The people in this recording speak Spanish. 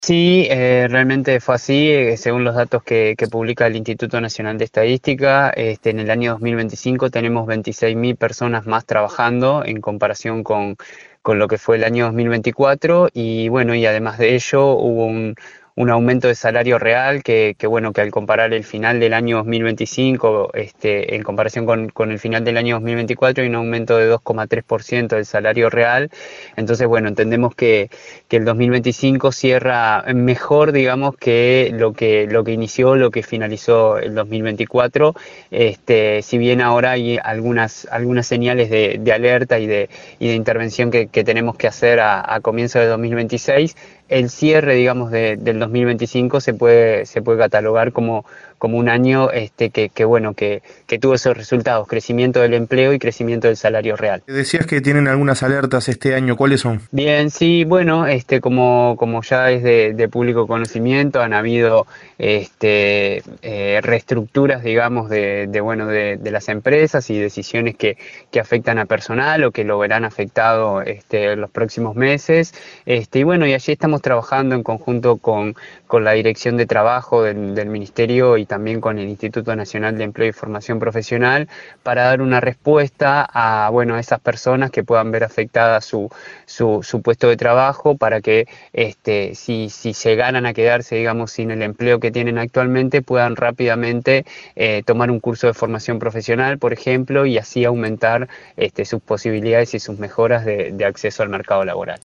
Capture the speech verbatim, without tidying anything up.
Sí, eh, realmente fue así, eh, según los datos que, que publica el Instituto Nacional de Estadística, este, en el año dos mil veinticinco tenemos veintiséis mil personas más trabajando en comparación con, con lo que fue el año dos mil veinticuatro y bueno, y además de ello hubo un, un aumento de salario real que, que bueno, que al comparar el final del año dos mil veinticinco, este, en comparación con, con el final del año dos mil veinticuatro hay un aumento de dos coma tres por ciento del salario real. Entonces, bueno, entendemos que que el dos mil veinticinco cierra mejor, digamos, que lo que lo que inició, lo que finalizó el dos mil veinticuatro. Este, si bien ahora hay algunas algunas señales de, de alerta y de y de intervención que, que tenemos que hacer a, a comienzo de dos mil veintiséis, el cierre, digamos, de, del dos mil veinticinco se puede se puede catalogar como como un año este que, que bueno que, que tuvo esos resultados, crecimiento del empleo y crecimiento del salario real. Decías que tienen algunas alertas este año, ¿cuáles son? Bien, sí, bueno, este, como, como ya es de, de público conocimiento, han habido este, eh, reestructuras, digamos, de, de, bueno, de, de las empresas y decisiones que, que afectan a personal o que lo verán afectado este, en los próximos meses. Este, y bueno, y allí estamos trabajando en conjunto con, con la Dirección de Trabajo del, del Ministerio y también con el Instituto Nacional de Empleo y Formación Profesional para dar una respuesta a, bueno, a esas personas que puedan ver afectada su su, su puesto de trabajo para que este, si, si se ganan a quedarse, digamos, sin el empleo que tienen actualmente, puedan rápidamente eh, tomar un curso de formación profesional, por ejemplo, y así aumentar este, sus posibilidades y sus mejoras de, de acceso al mercado laboral.